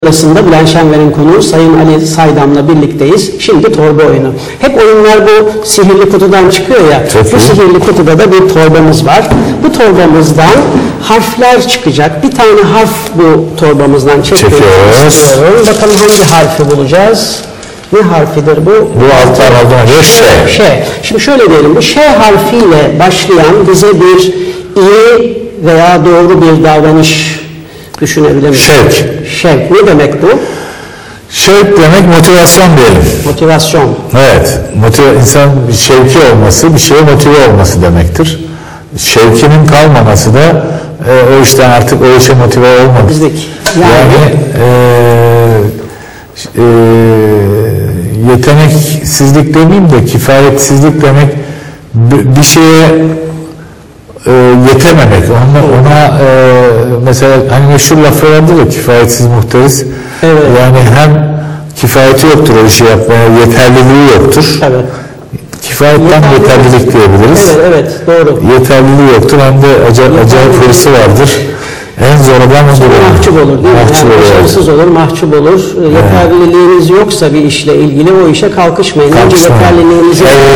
Arasında Bülent Şenver'in konuğu Sayın Ali Saydam'la birlikteyiz. Şimdi torba oyunu. Hep oyunlar bu sihirli kutudan çıkıyor ya. Bu sihirli kutuda da bir torbamız var. Bu torbamızdan harfler çıkacak. Bir tane harf bu torbamızdan çekiyoruz. Bakalım hangi harfi bulacağız? Ne harfidir bu? Bu alttan aldığına Ş. Ş. Şimdi şöyle diyelim. Bu Ş harfiyle başlayan bize bir iyi veya doğru bir davranış düşünebilir miyiz? Şevk. Şevk. Ne demek bu? Şevk demek motivasyon diyelim. Motivasyon. Evet. İnsan bir şevki olması, bir şeye motive olması demektir. Şevkinin kalmaması da o işten artık o işe motive olmamak. Bizlik. Yani yeteneksizlik demeyeyim de kifayetsizlik demek bir şeye yetememek. Ona mesela hani meşhur lafı vardır ya, kifayetsiz muhteris. Evet. Yani hem kifayeti yoktur o işi yapmaya, yeterliliği yoktur. Evet. Kifayetten yeterlilik diyebiliriz. Evet, doğru. Yeterliliği yoktur, hem de acayip hırsı vardır. En zor adam odur. Mahcup olur değil mi? Mahcup Yani başarısız olur, mahcup olur. Yeterliliğiniz yoksa bir işle ilgili o işe kalkışmayın. Önce yeterliliğinizi